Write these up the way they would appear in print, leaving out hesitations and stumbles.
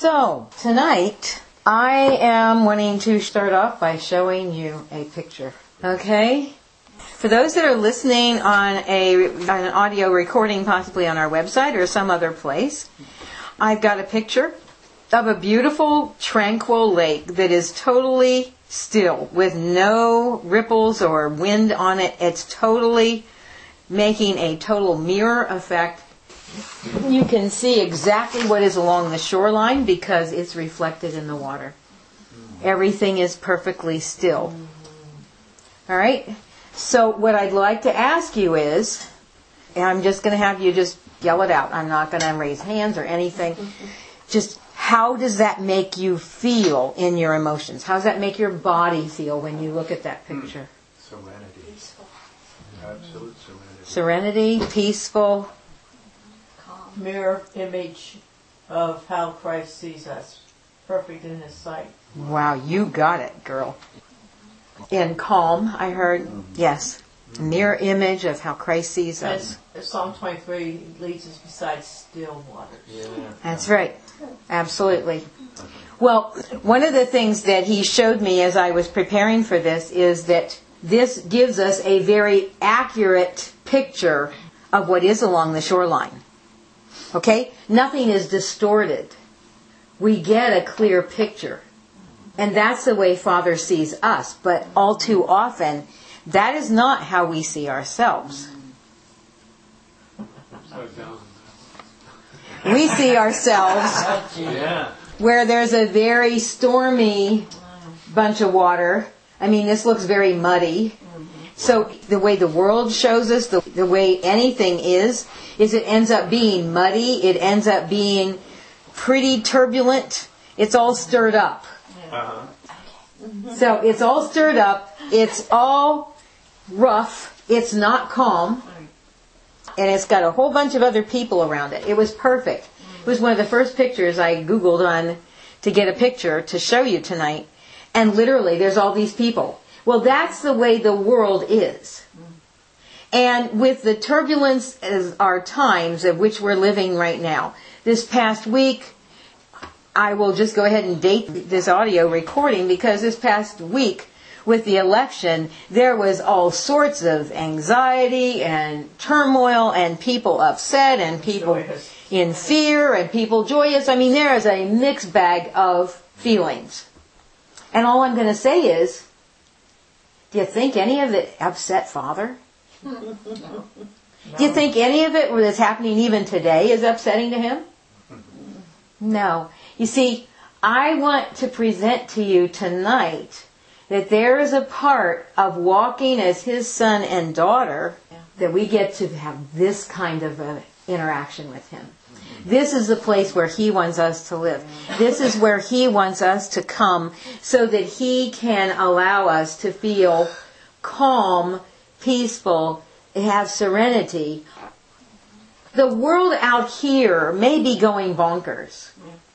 So, tonight, I am wanting to start off by showing you a picture. Okay? For those that are listening on an audio recording, possibly on our website or some other place, I've got a picture of a beautiful, tranquil lake that is totally still, with no ripples or wind on it. It's totally making a total mirror effect. You can see exactly what is along the shoreline because it's reflected in the water. Everything is perfectly still. All right? So what I'd like to ask you is, and I'm just going to have you just yell it out. I'm not going to raise hands or anything. Just how does that make you feel in your emotions? How does that make your body feel when you look at that picture? Serenity. Peaceful. Absolute serenity. Serenity, peaceful. Mirror image of how Christ sees us, perfect in His sight. Wow, you got it, girl. And calm, I heard. Yes. Mirror image of how Christ sees us. And Psalm 23 leads us beside still waters. Yeah. That's right. Absolutely. Well, one of the things that he showed me as I was preparing for this is that this gives us a very accurate picture of what is along the shoreline. Okay? Nothing is distorted. We get a clear picture. And that's the way Father sees us. But all too often, that is not how we see ourselves. We see ourselves where there's a very stormy bunch of water. I mean, this looks very muddy. So the way the world shows us, the way anything is it ends up being muddy. It ends up being pretty turbulent. It's all stirred up. So it's all stirred up. It's all rough. It's not calm. And it's got a whole bunch of other people around it. It was perfect. It was one of the first pictures I Googled on to get a picture to show you tonight. And literally, there's all these people. Well, that's the way the world is. And with the turbulence as our times of which we're living right now, this past week, I will just go ahead and date this audio recording because this past week with the election, there was all sorts of anxiety and turmoil and people upset and people in fear and people joyous. I mean, there is a mixed bag of feelings. And all I'm going to say is, do you think any of it upset Father? No. Do you think any of it that's happening even today is upsetting to Him? No. You see, I want to present to you tonight that there is a part of walking as His son and daughter that we get to have this kind of interaction with Him. This is the place where He wants us to live. This is where He wants us to come so that He can allow us to feel calm, peaceful, have serenity. The world out here may be going bonkers.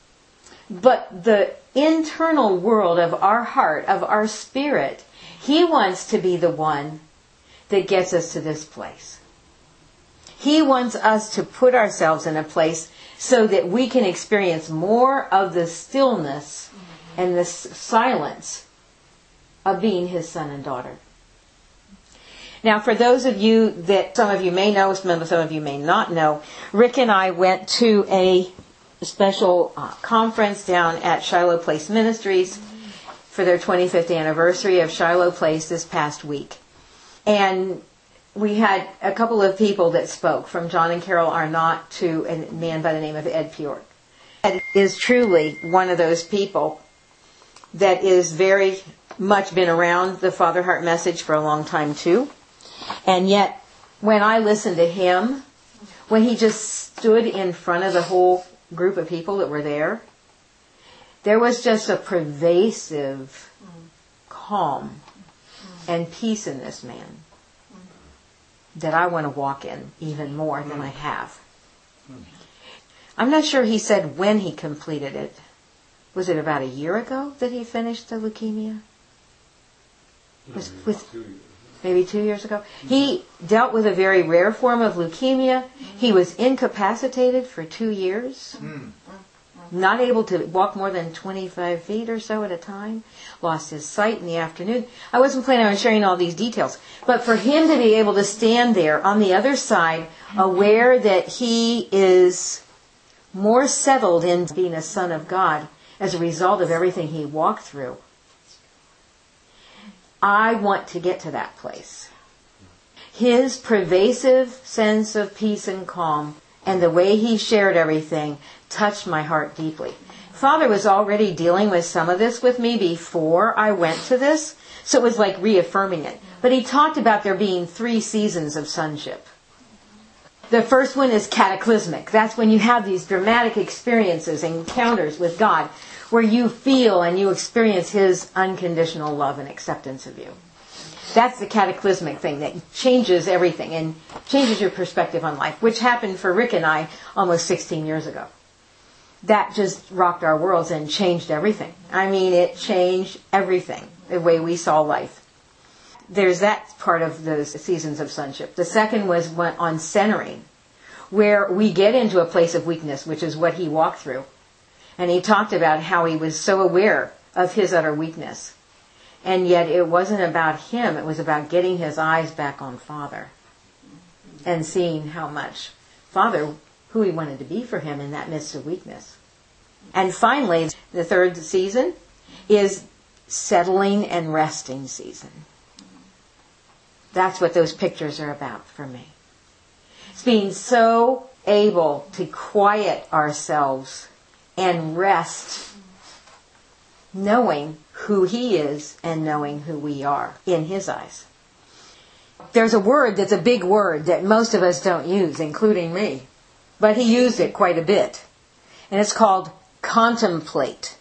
But the internal world of our heart, of our spirit, He wants to be the one that gets us to this place. He wants us to put ourselves in a place so that we can experience more of the stillness and the silence of being His son and daughter. Now, for those of you that some of you may know, some of you may not know, Rick and I went to a special conference down at Shiloh Place Ministries for their 25th anniversary of Shiloh Place this past week. And we had a couple of people that spoke, from John and Carol Arnott to a man by the name of Ed Pjork. Ed is truly one of those people that is very much been around the Father Heart message for a long time too. And yet, when I listened to him, when he just stood in front of the whole group of people that were there, there was just a pervasive calm and peace in this man that I want to walk in even more than I have. I'm not sure he said when he completed it. Was it about a year ago that he finished the leukemia? Maybe 2 years ago. He dealt with a very rare form of leukemia. He was incapacitated for 2 years. not able to walk more than 25 feet or so at a time, lost his sight in the afternoon. I wasn't planning on sharing all these details, but for him to be able to stand there on the other side, aware that he is more settled in being a son of God as a result of everything he walked through, I want to get to that place. His pervasive sense of peace and calm and the way he shared everything touched my heart deeply. Father was already dealing with some of this with me before I went to this, so it was like reaffirming it. But he talked about there being 3 seasons of sonship. The first one is cataclysmic. That's when you have these dramatic experiences, encounters with God, where you feel and you experience His unconditional love and acceptance of you. That's the cataclysmic thing that changes everything and changes your perspective on life, which happened for Rick and I almost 16 years ago. That just rocked our worlds and changed everything. I mean, it changed everything, the way we saw life. There's that part of those seasons of sonship. The second was on centering, where we get into a place of weakness, which is what he walked through. And he talked about how he was so aware of his utter weakness. And yet it wasn't about him, it was about getting his eyes back on Father. And seeing how much Father, who he wanted to be for him in that midst of weakness. And finally, the third season is settling and resting season. That's what those pictures are about for me. It's being so able to quiet ourselves and rest, knowing who He is and knowing who we are in His eyes. There's a word that's a big word that most of us don't use, including me. But he used it quite a bit. And it's called contemplate.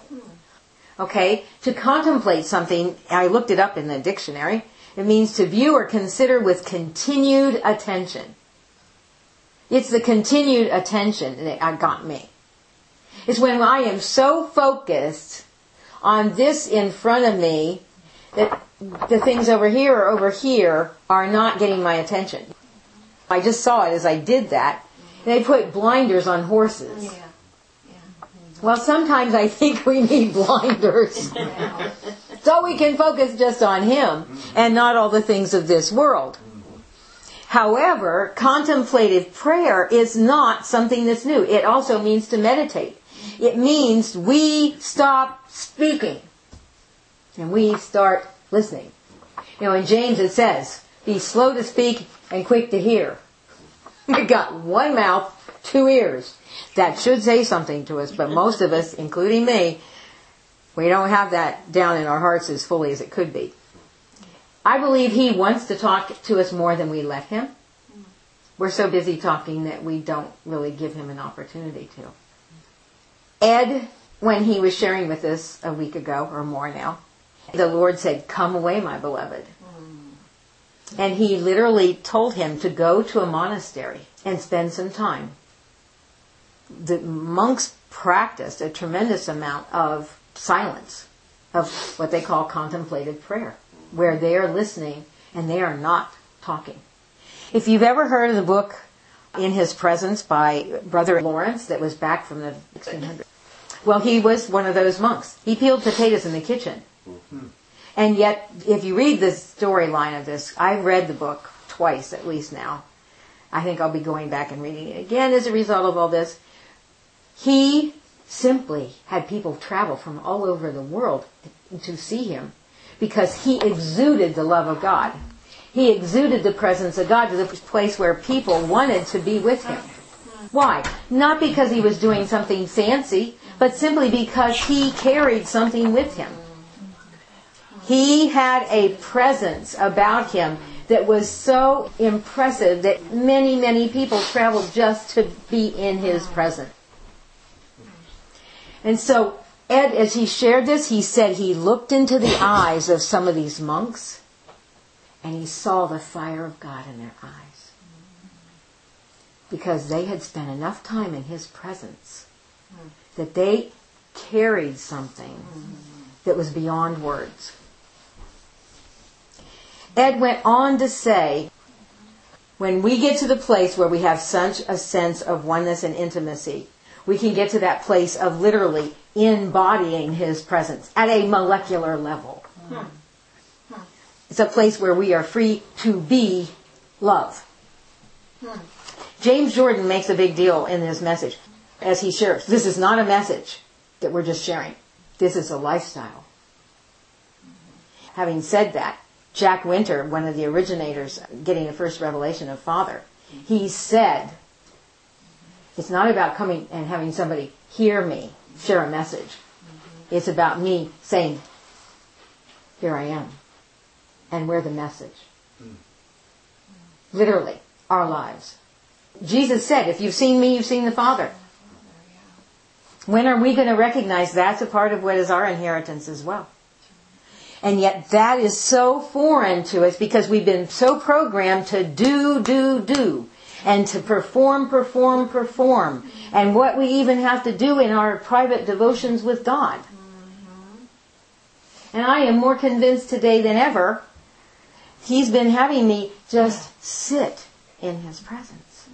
Okay? To contemplate something, I looked it up in the dictionary. It means to view or consider with continued attention. It's the continued attention that got me. It's when I am so focused on this in front of me that the things over here or over here are not getting my attention. I just saw it as I did that. They put blinders on horses. Yeah. Well, sometimes I think we need blinders. So we can focus just on Him and not all the things of this world. However, contemplative prayer is not something that's new. It also means to meditate. It means we stop speaking and we start listening. You know, in James it says, be slow to speak and quick to hear. We've got one mouth, 2 ears. That should say something to us, but most of us, including me, we don't have that down in our hearts as fully as it could be. I believe He wants to talk to us more than we let Him. We're so busy talking that we don't really give Him an opportunity to. Ed, when he was sharing with us a week ago or more now, the Lord said, come away, my beloved. And He literally told him to go to a monastery and spend some time. The monks practiced a tremendous amount of silence, of what they call contemplative prayer, where they are listening and they are not talking. If you've ever heard of the book In His Presence by Brother Lawrence that was back from the 1600s, well, he was one of those monks. He peeled potatoes in the kitchen. And yet, if you read the storyline of this, I've read the book twice at least now. I think I'll be going back and reading it again as a result of all this. He simply had people travel from all over the world to see him because he exuded the love of God. He exuded the presence of God to the place where people wanted to be with him. Why? Not because he was doing something fancy, but simply because he carried something with him. He had a presence about him that was so impressive that many, many people traveled just to be in his presence. And so Ed, as he shared this, he said he looked into the eyes of some of these monks and he saw the fire of God in their eyes. Because they had spent enough time in his presence that they carried something that was beyond words. Ed went on to say, when we get to the place where we have such a sense of oneness and intimacy, we can get to that place of literally embodying His presence at a molecular level. It's a place where we are free to be love. James Jordan makes a big deal in his message as he shares. This is not a message that we're just sharing. This is a lifestyle. Having said that, Jack Winter, one of the originators getting the first revelation of Father, he said, it's not about coming and having somebody hear me share a message. It's about me saying, here I am. And we're the message. Literally, our lives. Jesus said, if you've seen me, you've seen the Father. When are we going to recognize that's a part of what is our inheritance as well? And yet that is so foreign to us because we've been so programmed to do, and to perform. And what we even have to do in our private devotions with God. And I am more convinced today than ever, He's been having me just sit in His presence.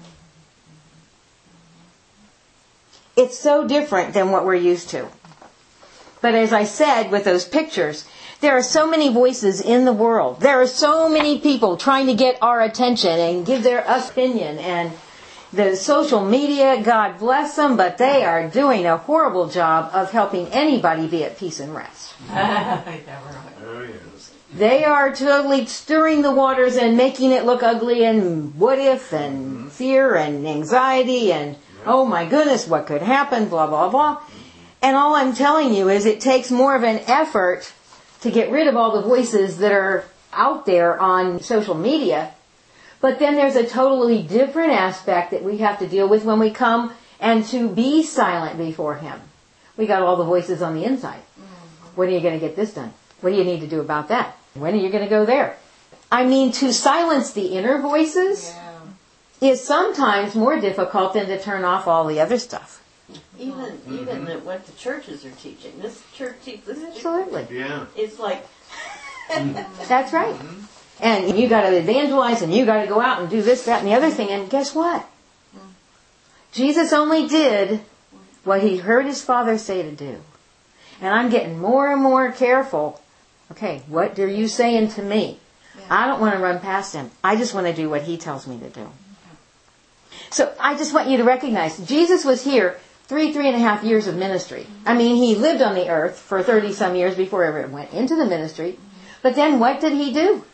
It's so different than what we're used to. But as I said with those pictures, there are so many voices in the world. There are so many people trying to get our attention and give their opinion. And the social media, God bless them, but they are doing a horrible job of helping anybody be at peace and rest. Oh, yes. They are totally stirring the waters and making it look ugly and what if and fear and anxiety and oh my goodness, what could happen, blah, blah, blah. And all I'm telling you is it takes more of an effort to get rid of all the voices that are out there on social media. But then there's a totally different aspect that we have to deal with when we come and to be silent before Him. We got all the voices on the inside. When are you going to get this done? What do you need to do about that? When are you going to go there? I mean, to silence the inner voices is sometimes more difficult than to turn off all the other stuff. Even what the churches are teaching. This church teaches this. Absolutely. Yeah. It's like That's right. And you got to evangelize and you got to go out and do this, that, and the other thing. And guess what? Jesus only did what He heard His Father say to do. And I'm getting more and more careful. Okay, what are you saying to me? I don't want to run past Him. I just want to do what He tells me to do. So I just want you to recognize Jesus was here 3.5 years of ministry. I mean, He lived on the earth for 30 some years before He ever went into the ministry. But then what did He do?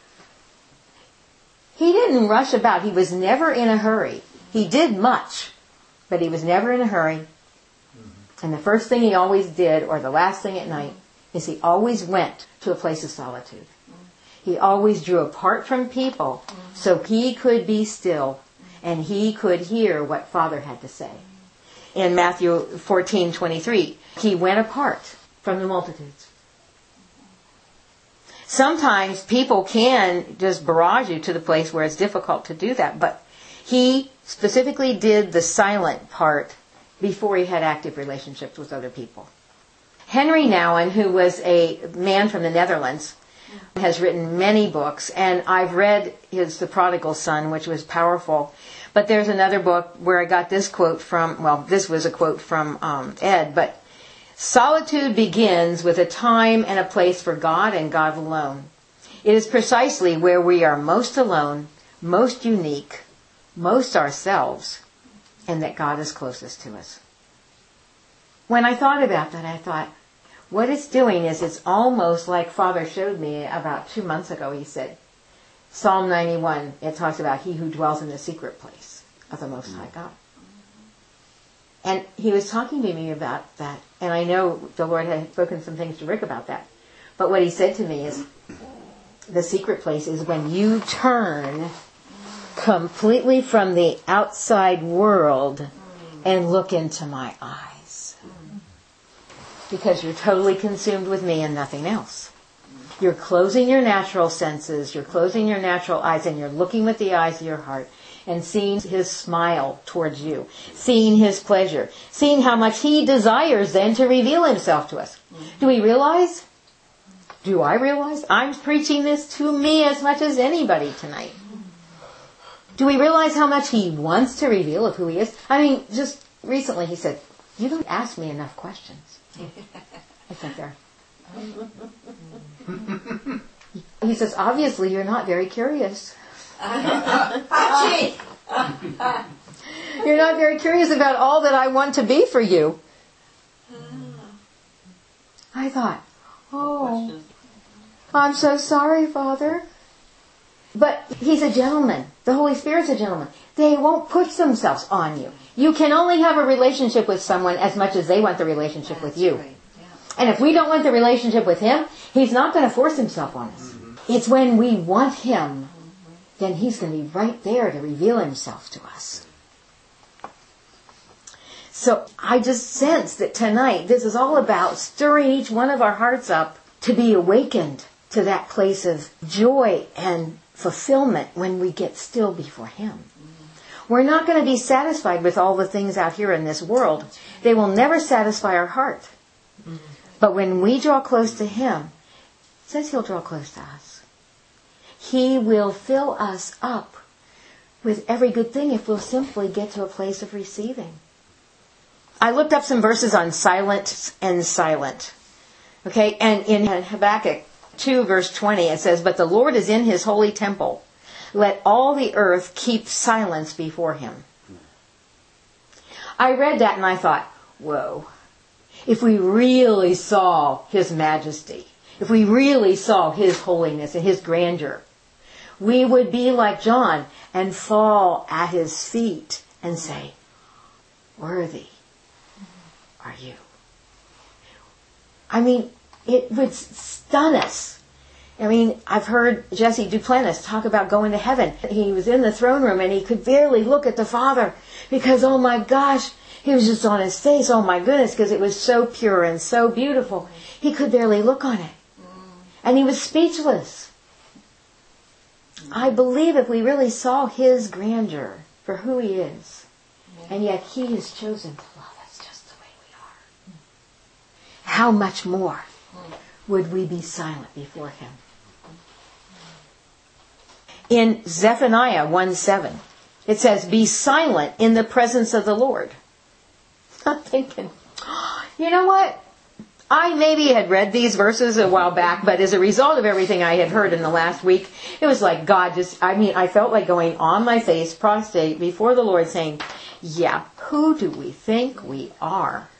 He didn't rush about. He was never in a hurry. He did much, but He was never in a hurry. And the first thing He always did, or the last thing at night, is He always went to a place of solitude. He always drew apart from people so He could be still and He could hear what Father had to say. In Matthew 14:23, He went apart from the multitudes. Sometimes people can just barrage you to the place where it's difficult to do that, but He specifically did the silent part before He had active relationships with other people. Henry Nouwen, who was a man from the Netherlands, has written many books, and I've read The Prodigal Son, which was powerful. But there's another book where I got this quote from, well, this was a quote from Ed, but solitude begins with a time and a place for God and God alone. It is precisely where we are most alone, most unique, most ourselves, and that God is closest to us. When I thought about that, I thought, what it's doing is it's almost like Father showed me about 2 months ago. He said, Psalm 91, it talks about He who dwells in the secret place of the Most High God. And he was talking to me about that. And I know the Lord had spoken some things to Rick about that. But what he said to me is, the secret place is when you turn completely from the outside world and look into my eyes. Because you're totally consumed with me and nothing else. You're closing your natural senses, you're closing your natural eyes, and you're looking with the eyes of your heart and seeing His smile towards you, seeing His pleasure, seeing how much He desires then to reveal Himself to us. Do we realize? Do I realize? I'm preaching this to me as much as anybody tonight. Do we realize how much He wants to reveal of who He is? I mean, just recently He said, You don't ask me enough questions. I think there. He says, obviously you're not very curious. You're not very curious about all that I want to be for you. I thought, oh, I'm so sorry, Father. But he's a gentleman. The Holy Spirit's a gentleman. They won't push themselves on you. You can only have a relationship with someone as much as they want the relationship with you. Right. Yeah. And if we don't want the relationship with him, he's not going to force himself on us. It's when we want him, then he's going to be right there to reveal himself to us. So I just sense that tonight, this is all about stirring each one of our hearts up to be awakened to that place of joy and fulfillment when we get still before him. We're not going to be satisfied with all the things out here in this world. They will never satisfy our heart. But when we draw close to him, it says he'll draw close to us. He will fill us up with every good thing if we'll simply get to a place of receiving. I looked up some verses on silent and silent. Okay, and in Habakkuk 2 verse 20 it says, "But the Lord is in his holy temple. Let all the earth keep silence before him." I read that and I thought, whoa. If we really saw his majesty, if we really saw his holiness and his grandeur, we would be like John and fall at his feet and say, "Worthy are you." I mean, it would stun us. I mean, I've heard Jesse Duplantis talk about going to heaven. He was in the throne room and he could barely look at the Father because, oh my gosh, he was just on his face. Oh my goodness, because it was so pure and so beautiful. He could barely look on it. And he was speechless. I believe if we really saw his grandeur for who he is, and yet he has chosen to love us just the way we are, how much more would we be silent before him? In Zephaniah 1:7, it says, "Be silent in the presence of the Lord." I'm thinking, you know what? I maybe had read these verses a while back, but as a result of everything I had heard in the last week, it was like God I felt like going on my face, prostrate before the Lord saying, yeah, who do we think we are?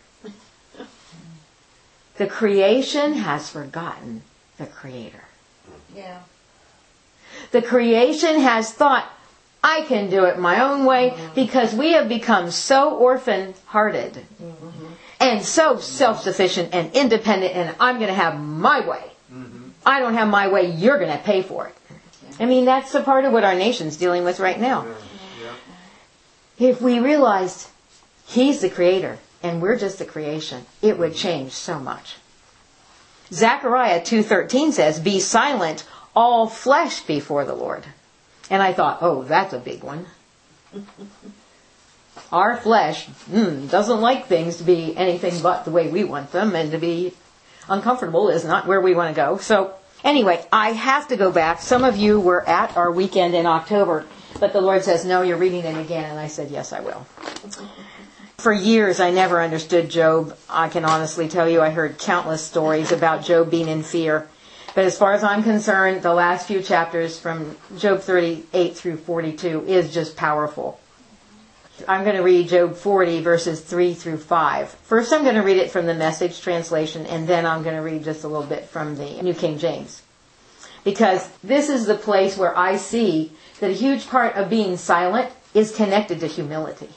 The creation has forgotten the Creator. Yeah. The creation has thought, I can do it my own way, because we have become so orphan-hearted and so self-sufficient and independent, and I'm going to have my way. I don't have my way, you're going to pay for it. I mean, that's a part of what our nation's dealing with right now. If we realized he's the Creator and we're just the creation, it would change so much. Zechariah 2:13 says, "Be silent, all flesh before the Lord." And I thought, oh, that's a big one. Our flesh doesn't like things to be anything but the way we want them, and to be uncomfortable is not where we want to go. So anyway, I have to go back. Some of you were at our weekend in October, but the Lord says, no, you're reading it again. And I said, yes, I will. For years, I never understood Job. I can honestly tell you I heard countless stories about Job being in fear. But as far as I'm concerned, the last few chapters from Job 38 through 42 is just powerful. I'm going to read Job 40 verses 3 through 5. First I'm going to read it from the Message translation, and then I'm going to read just a little bit from the New King James. Because this is the place where I see that a huge part of being silent is connected to humility.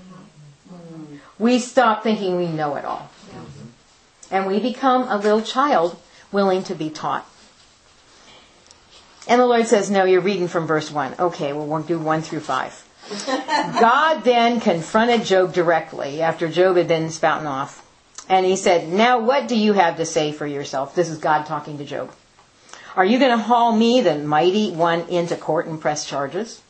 We stop thinking we know it all. And we become a little child willing to be taught. And the Lord says, no, you're reading from verse 1. Okay, well, we'll do 1 through 5. God then confronted Job directly after Job had been spouting off. And he said, now what do you have to say for yourself? This is God talking to Job. Are you going to haul me, the mighty one, into court and press charges?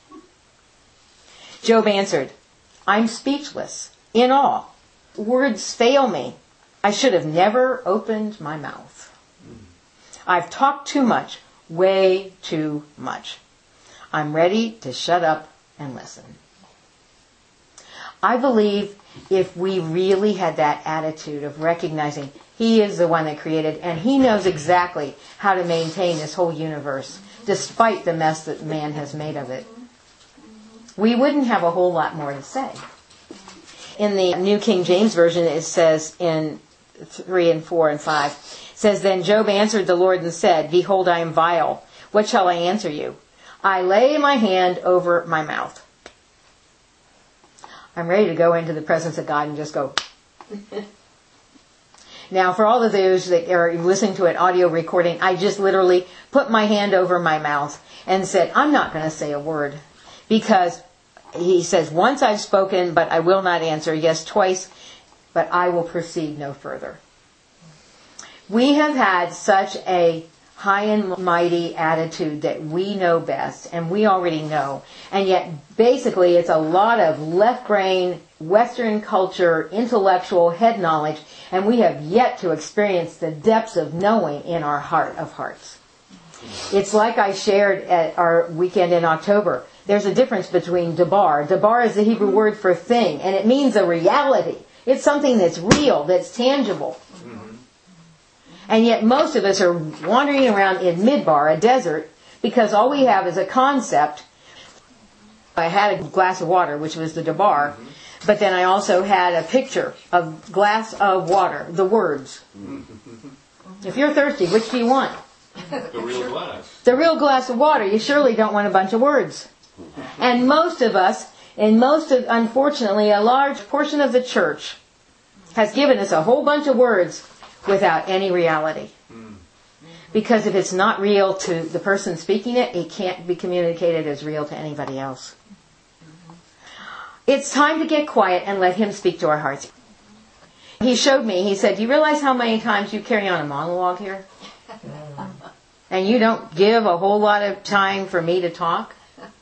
Job answered, I'm speechless, in awe. Words fail me. I should have never opened my mouth. I've talked too much, way too much. I'm ready to shut up and listen. I believe if we really had that attitude of recognizing He is the one that created, and He knows exactly how to maintain this whole universe, despite the mess that man has made of it, we wouldn't have a whole lot more to say. In the New King James Version, it says in 3 and 4 and 5, it says, "Then Job answered the Lord and said, Behold, I am vile. What shall I answer you? I lay my hand over my mouth." I'm ready to go into the presence of God and just go. Now, for all of those that are listening to an audio recording, I just literally put my hand over my mouth and said, I'm not going to say a word. Because he says, once I've spoken, but I will not answer. Yes, twice, but I will proceed no further. We have had such a high and mighty attitude that we know best, and we already know. And yet, basically, it's a lot of left brain, Western culture, intellectual head knowledge, and we have yet to experience the depths of knowing in our heart of hearts. It's like I shared at our weekend in October. There's a difference between dabar. Dabar is the Hebrew word for thing, and it means a reality. It's something that's real, that's tangible. And yet most of us are wandering around in Midbar, a desert, because all we have is a concept. I had a glass of water, which was the dabar, but then I also had a picture of glass of water, the words. If you're thirsty, which do you want? The real glass. The real glass of water. You surely don't want a bunch of words. And most of us, unfortunately, a large portion of the church has given us a whole bunch of words without any reality. Because if it's not real to the person speaking it, it can't be communicated as real to anybody else. It's time to get quiet and let Him speak to our hearts. He showed me, he said, do you realize how many times you carry on a monologue here? And you don't give a whole lot of time for me to talk?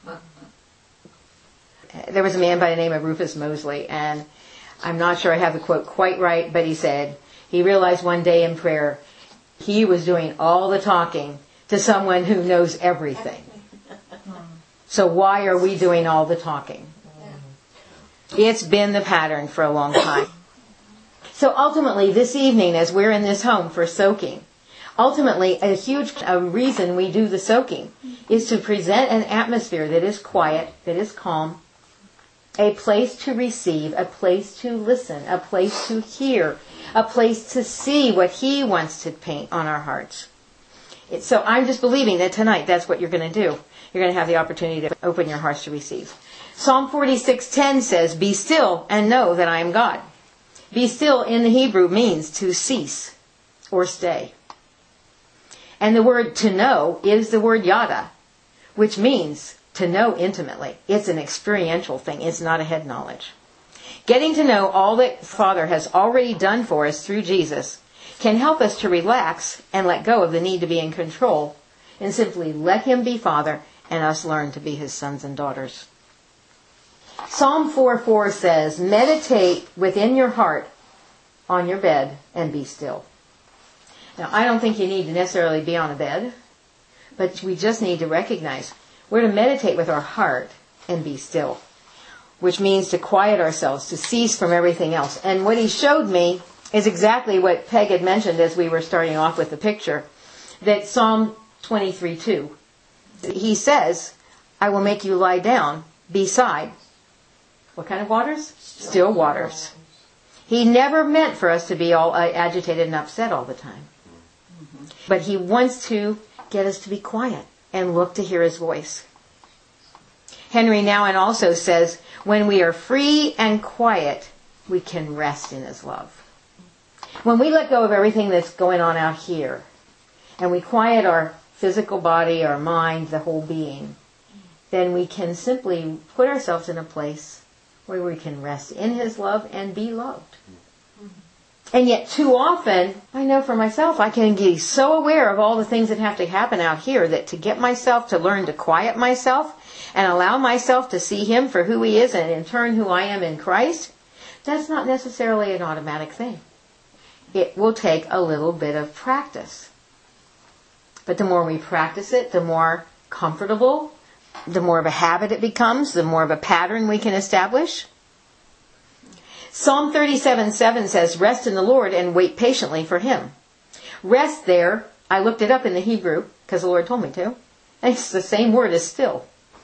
There was a man by the name of Rufus Mosley, and I'm not sure I have the quote quite right, but he said, he realized one day in prayer, he was doing all the talking to someone who knows everything. So why are we doing all the talking? It's been the pattern for a long time. So ultimately, this evening, as we're in this home for soaking, ultimately, a huge reason we do the soaking is to present an atmosphere that is quiet, that is calm, a place to receive, a place to listen, a place to hear, a place to see what He wants to paint on our hearts. So I'm just believing that tonight that's what you're going to do. You're going to have the opportunity to open your hearts to receive. Psalm 46:10 says, "Be still and know that I am God." Be still in the Hebrew means to cease or stay. And the word to know is the word yada, which means to know intimately. It's an experiential thing. It's not a head knowledge. Getting to know all that Father has already done for us through Jesus can help us to relax and let go of the need to be in control and simply let Him be Father and us learn to be His sons and daughters. Psalm 4:4 says, "Meditate within your heart on your bed and be still." Now, I don't think you need to necessarily be on a bed, but we just need to recognize we're to meditate with our heart and be still, which means to quiet ourselves, to cease from everything else. And what he showed me is exactly what Peg had mentioned as we were starting off with the picture, that Psalm 23:2. He says, "I will make you lie down beside," what kind of waters? Still waters. He never meant for us to be all agitated and upset all the time. But He wants to get us to be quiet and look to hear His voice. Henry Nouwen also says, when we are free and quiet, we can rest in His love. When we let go of everything that's going on out here, and we quiet our physical body, our mind, the whole being, then we can simply put ourselves in a place where we can rest in His love and be loved. And yet too often, I know for myself, I can be so aware of all the things that have to happen out here that to get myself to learn to quiet myself and allow myself to see Him for who He is and in turn who I am in Christ, that's not necessarily an automatic thing. It will take a little bit of practice. But the more we practice it, the more comfortable, the more of a habit it becomes, the more of a pattern we can establish. Psalm 37:7 says, rest in the Lord and wait patiently for Him. Rest there, I looked it up in the Hebrew, because the Lord told me to. And it's the same word as still.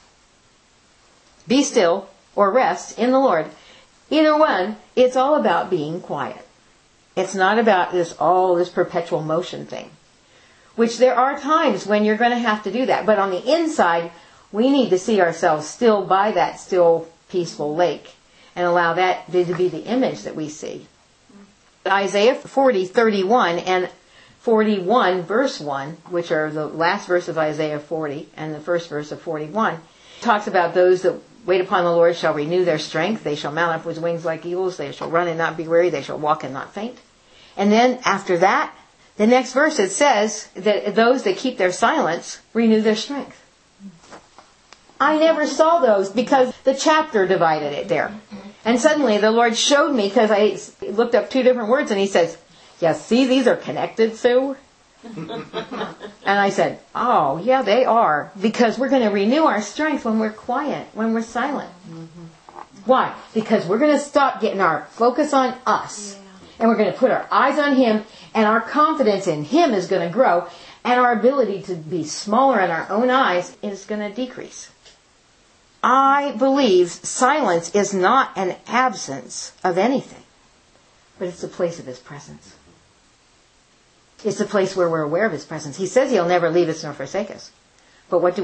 Be still or rest in the Lord. Either one, it's all about being quiet. It's not about this perpetual motion thing. Which there are times when you're going to have to do that. But on the inside, we need to see ourselves still by that still, peaceful lake. And allow that to be the image that we see. Isaiah 40:31 and 41 verse 1, which are the last verse of Isaiah 40 and the first verse of 41, talks about those that wait upon the Lord shall renew their strength. They shall mount up with wings like eagles. They shall run and not be weary. They shall walk and not faint. And then after that, the next verse it says that those that keep their silence renew their strength. I never saw those because the chapter divided it there. And suddenly the Lord showed me, because I looked up two different words, and He says, yeah, see, these are connected, Sue? And I said, oh, yeah, they are. Because we're going to renew our strength when we're quiet, when we're silent. Why? Because we're going to stop getting our focus on us. And we're going to put our eyes on Him, and our confidence in Him is going to grow, and our ability to be smaller in our own eyes is going to decrease. I believe silence is not an absence of anything, but it's the place of His presence. It's the place where we're aware of His presence. He says He'll never leave us nor forsake us. But what do?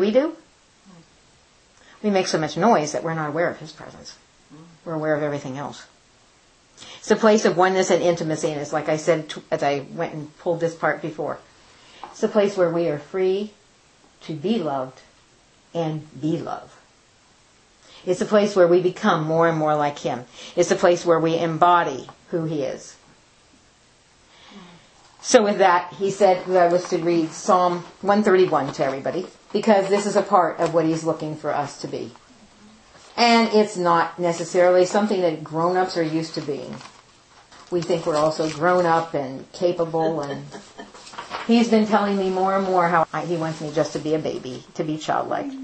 We make so much noise that we're not aware of His presence. We're aware of everything else. It's a place of oneness and intimacy, and it's like I said as I went and pulled this part before. It's a place where we are free to be loved and be love. It's a place where we become more and more like Him. It's a place where we embody who He is. So with that, he said that I was to read Psalm 131 to everybody, because this is a part of what He's looking for us to be. And it's not necessarily something that grown-ups are used to being. We think we're also grown-up and capable, and He's been telling me more and more how He wants me just to be a baby, to be childlike.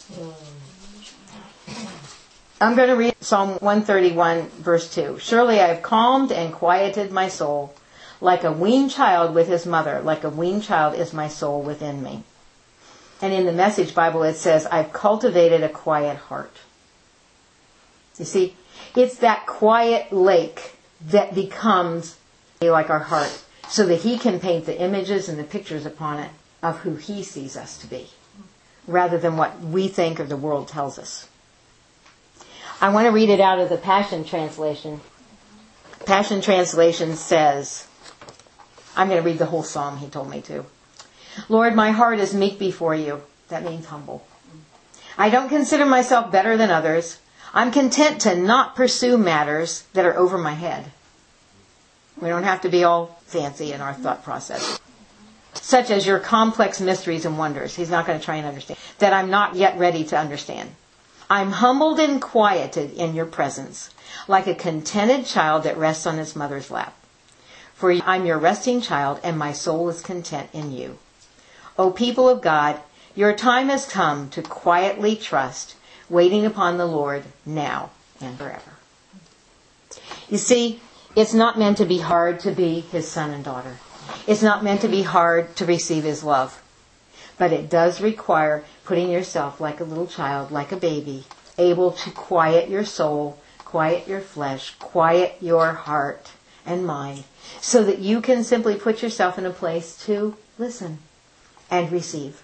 I'm going to read Psalm 131, verse 2. Surely I have calmed and quieted my soul, like a weaned child with his mother. Like a weaned child is my soul within me. And in the Message Bible it says, I've cultivated a quiet heart. You see, it's that quiet lake that becomes like our heart, so that He can paint the images and the pictures upon it of who He sees us to be, rather than what we think or the world tells us. I want to read it out of the Passion Translation. Passion Translation says, I'm going to read the whole psalm He told me to. Lord, my heart is meek before You. That means humble. I don't consider myself better than others. I'm content to not pursue matters that are over my head. We don't have to be all fancy in our thought process. Such as Your complex mysteries and wonders. He's not going to try and understand. That I'm not yet ready to understand. I'm humbled and quieted in Your presence, like a contented child that rests on its mother's lap. For I'm Your resting child, and my soul is content in You. O people of God, Your time has come to quietly trust, waiting upon the Lord now and forever. You see, it's not meant to be hard to be His son and daughter. It's not meant to be hard to receive His love. But it does require putting yourself like a little child, like a baby, able to quiet your soul, quiet your flesh, quiet your heart and mind, so that you can simply put yourself in a place to listen and receive.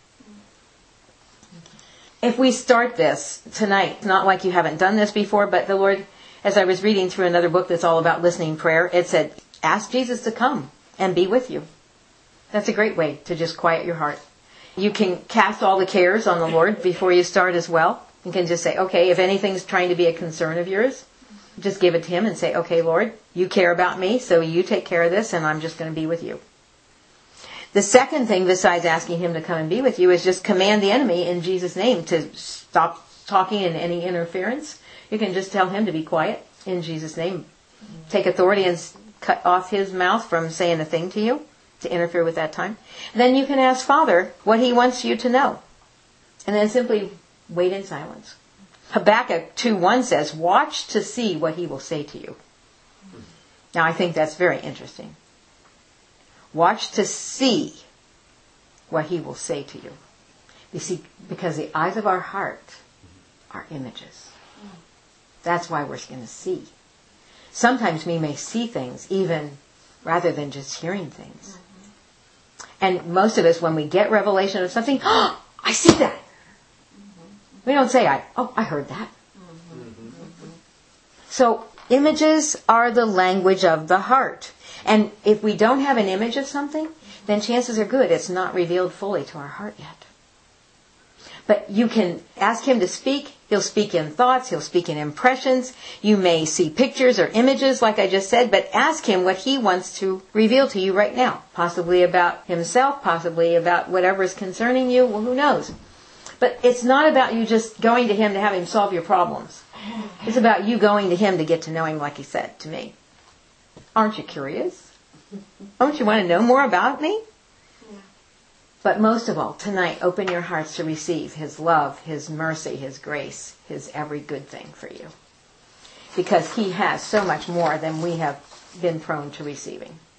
If we start this tonight, not like you haven't done this before, but the Lord, as I was reading through another book that's all about listening prayer, it said, ask Jesus to come and be with you. That's a great way to just quiet your heart. You can cast all the cares on the Lord before you start as well. You can just say, okay, if anything's trying to be a concern of yours, just give it to Him and say, okay, Lord, You care about me, so You take care of this, and I'm just going to be with You. The second thing, besides asking Him to come and be with you, is just command the enemy in Jesus' name to stop talking and any interference. You can just tell him to be quiet in Jesus' name. Take authority and cut off his mouth from saying a thing to you to interfere with that time. Then you can ask Father what He wants you to know. And then simply wait in silence. Habakkuk 2:1 says, watch to see what He will say to you. Now, I think that's very interesting. Watch to see what he will say to you. You see, because the eyes of our heart are images. That's why we're going to see. Sometimes we may see things even rather than just hearing things. And most of us, when we get revelation of something, oh, I see that. We don't say, I heard that. So, images are the language of the heart. And if we don't have an image of something, then chances are good it's not revealed fully to our heart yet. But you can ask him to speak. He'll speak in thoughts. He'll speak in impressions. You may see pictures or images, like I just said, but ask him what he wants to reveal to you right now. Possibly about himself, possibly about whatever is concerning you. Well, who knows? But it's not about you just going to him to have him solve your problems. It's about you going to him to get to know him, like he said to me. Aren't you curious? Don't you want to know more about me? But most of all, tonight, open your hearts to receive his love, his mercy, his grace, his every good thing for you. Because he has so much more than we have been prone to receiving.